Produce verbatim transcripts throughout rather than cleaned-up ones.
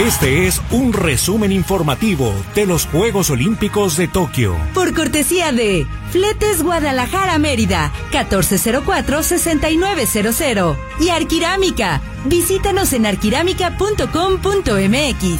Este es un resumen informativo de los Juegos Olímpicos de Tokio. Por cortesía de Fletes Guadalajara Mérida, catorce cero cuatro, sesenta y nueve cero cero. Y Arquirámica. Visítanos en arquirámica punto com punto m x.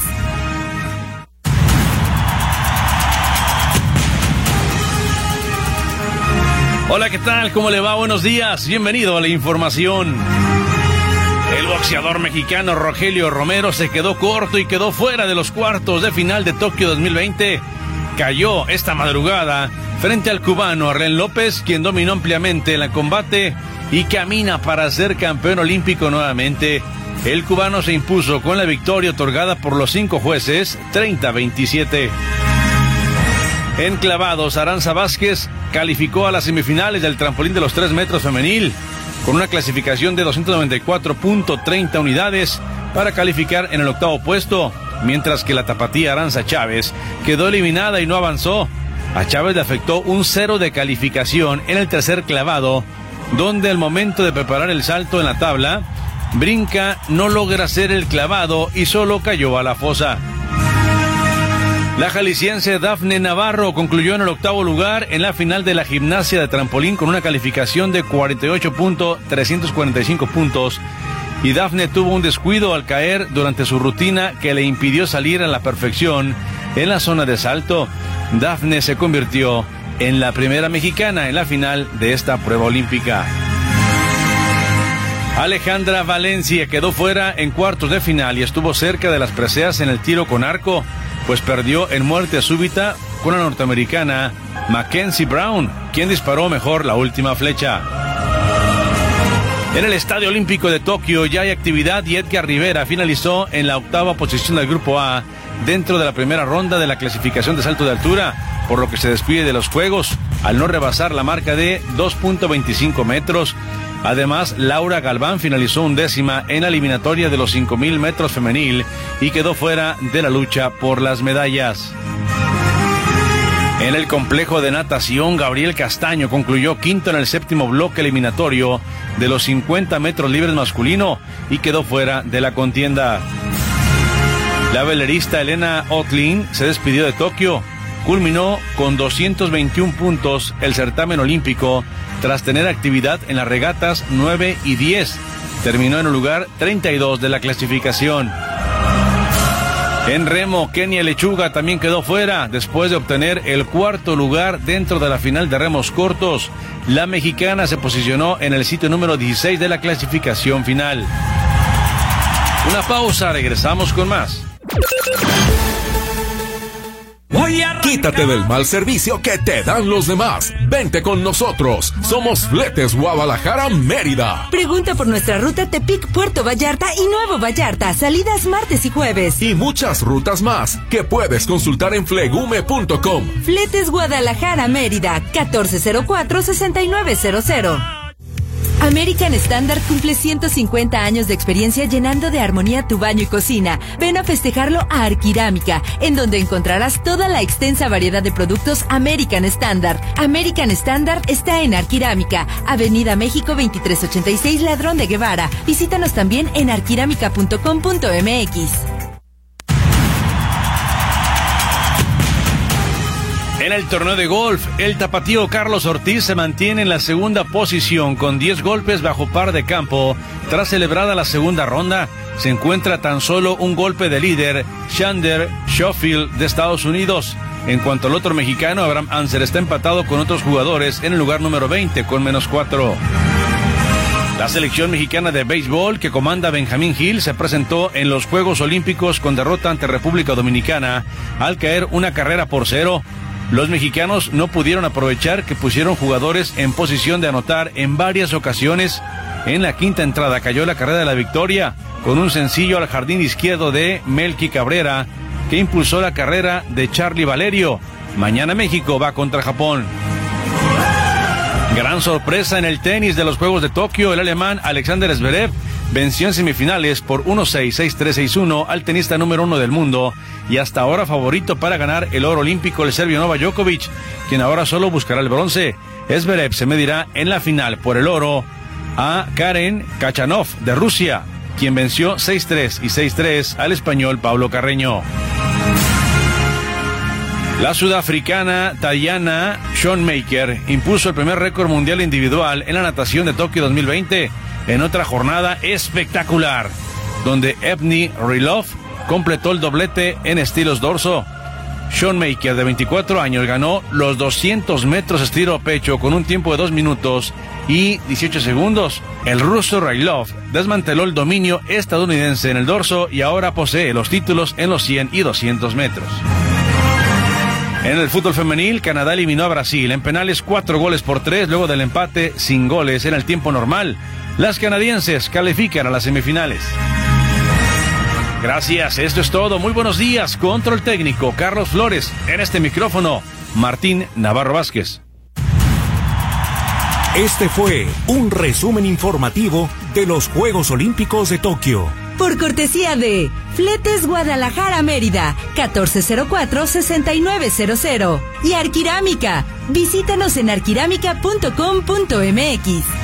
Hola, ¿qué tal? ¿Cómo le va? Buenos días. Bienvenido a la información. El boxeador mexicano Rogelio Romero se quedó corto y quedó fuera de los cuartos de final de Tokio dos mil veinte. Cayó esta madrugada frente al cubano Arlen López, quien dominó ampliamente el combate y camina para ser campeón olímpico nuevamente. El cubano se impuso con la victoria otorgada por los cinco jueces, treinta a veintisiete. En clavados, Aranza Vázquez calificó a las semifinales del trampolín de los tres metros femenil con una clasificación de doscientos noventa y cuatro punto treinta unidades para calificar en el octavo puesto, mientras que la tapatía Aranza Chávez quedó eliminada y no avanzó. A Chávez le afectó un cero de calificación en el tercer clavado, donde al momento de preparar el salto en la tabla, brinca, no logra hacer el clavado y solo cayó a la fosa. La jalisciense Dafne Navarro concluyó en el octavo lugar en la final de la gimnasia de trampolín con una calificación de cuarenta y ocho punto trescientos cuarenta y cinco puntos, y Dafne tuvo un descuido al caer durante su rutina que le impidió salir a la perfección en la zona de salto. Dafne se convirtió en la primera mexicana en la final de esta prueba olímpica. Alejandra Valencia quedó fuera en cuartos de final y estuvo cerca de las preseas en el tiro con arco, pues perdió en muerte súbita con la norteamericana Mackenzie Brown, quien disparó mejor la última flecha. En el Estadio Olímpico de Tokio ya hay actividad y Edgar Rivera finalizó en la octava posición del Grupo A dentro de la primera ronda de la clasificación de salto de altura, por lo que se despide de los Juegos al no rebasar la marca de dos punto veinticinco metros. Además, Laura Galván finalizó undécima en la eliminatoria de los cinco mil metros femenil y quedó fuera de la lucha por las medallas. En el complejo de natación, Gabriel Castaño concluyó quinto en el séptimo bloque eliminatorio de los cincuenta metros libres masculino y quedó fuera de la contienda. La velerista Elena Otlin se despidió de Tokio. Culminó con doscientos veintiún puntos el certamen olímpico tras tener actividad en las regatas nueve y diez. Terminó en el lugar treinta y dos de la clasificación. En remo, Kenia Lechuga también quedó fuera después de obtener el cuarto lugar dentro de la final de remos cortos. La mexicana se posicionó en el sitio número dieciséis de la clasificación final. Una pausa, regresamos con más. Quítate del mal servicio que te dan los demás. Vente con nosotros. Somos Fletes Guadalajara Mérida. Pregunta por nuestra ruta Tepic Puerto Vallarta y Nuevo Vallarta. Salidas martes y jueves. Y muchas rutas más que puedes consultar en flegume punto com. Fletes Guadalajara Mérida, catorce cero cuatro, sesenta y nueve cero cero. American Standard cumple ciento cincuenta años de experiencia llenando de armonía tu baño y cocina. Ven a festejarlo a Arquirámica, en donde encontrarás toda la extensa variedad de productos American Standard. American Standard está en Arquirámica, Avenida México veintitrés ochenta y seis, Ladrón de Guevara. Visítanos también en arquirámica punto com punto m x. En el torneo de golf, el tapatío Carlos Ortiz se mantiene en la segunda posición con diez golpes bajo par de campo. Tras celebrada la segunda ronda, se encuentra tan solo un golpe de líder, Xander Schofield de Estados Unidos. En cuanto al otro mexicano, Abraham Anser está empatado con otros jugadores en el lugar número veinte con menos cuatro. La selección mexicana de béisbol que comanda Benjamín Gil se presentó en los Juegos Olímpicos con derrota ante República Dominicana al caer una carrera por cero. Los mexicanos no pudieron aprovechar que pusieron jugadores en posición de anotar en varias ocasiones. En la quinta entrada cayó la carrera de la victoria con un sencillo al jardín izquierdo de Melqui Cabrera, que impulsó la carrera de Charlie Valerio. Mañana México va contra Japón. Gran sorpresa en el tenis de los Juegos de Tokio. El alemán Alexander Zverev venció en semifinales por uno seis, seis tres, seis uno al tenista número uno del mundo y hasta ahora favorito para ganar el oro olímpico el serbio Novak Djokovic, quien ahora solo buscará el bronce. Zverev se medirá en la final por el oro a Karen Khachanov de Rusia. quien venció seis tres y seis tres al español Pablo Carreño. La sudafricana Tayana Schoenmaker impuso el primer récord mundial individual en la natación de Tokio dos mil veinte en otra jornada espectacular, donde Evgeny Rylov completó el doblete en estilos dorso. Schoenmaker, de veinticuatro años, ganó los doscientos metros estilo pecho con un tiempo de dos minutos y dieciocho segundos. El ruso Rylov desmanteló el dominio estadounidense en el dorso y ahora posee los títulos en los cien y doscientos metros. En el fútbol femenil, Canadá eliminó a Brasil en penales cuatro goles por tres luego del empate sin goles en el tiempo normal. Las canadienses califican a las semifinales. Gracias, esto es todo. Muy buenos días. Control técnico, Carlos Flores. En este micrófono, Martín Navarro Vázquez. Este fue un resumen informativo de los Juegos Olímpicos de Tokio. Por cortesía de Fletes Guadalajara Mérida, catorce cero cuatro, sesenta y nueve cero cero. Y Arquirámica. Visítanos en arquirámica punto com punto m x.